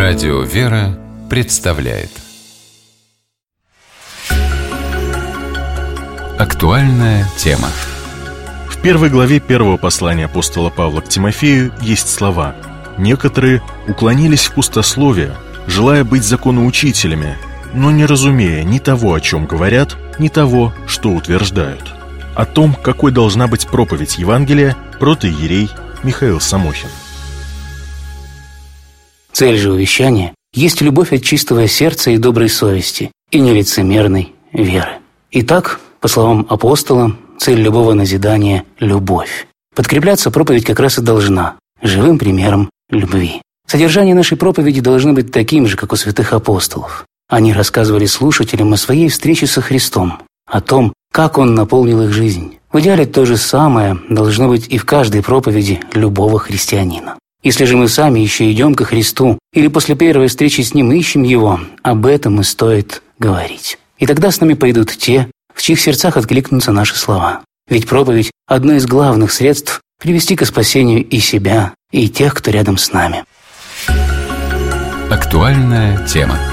Радио «Вера» представляет актуальная тема. В первой главе первого послания апостола Павла к Тимофею есть слова: «Некоторые уклонились в пустословие, желая быть законоучителями, но не разумея ни того, о чем говорят, ни того, что утверждают». О том, какой должна быть проповедь Евангелия, протоиерей Михаил Самохин. Цель же увещания есть любовь от чистого сердца и доброй совести, и нелицемерной веры. Итак, по словам апостола, цель любого назидания – любовь. Подкрепляться проповедь как раз и должна живым примером любви. Содержание нашей проповеди должно быть таким же, как у святых апостолов. Они рассказывали слушателям о своей встрече со Христом, о том, как Он наполнил их жизнь. В идеале то же самое должно быть и в каждой проповеди любого христианина. Если же мы сами еще идем ко Христу, или после первой встречи с Ним ищем Его, об этом и стоит говорить. И тогда с нами пойдут те, в чьих сердцах откликнутся наши слова. Ведь проповедь – одно из главных средств привести к спасению и себя, и тех, кто рядом с нами. Актуальная тема.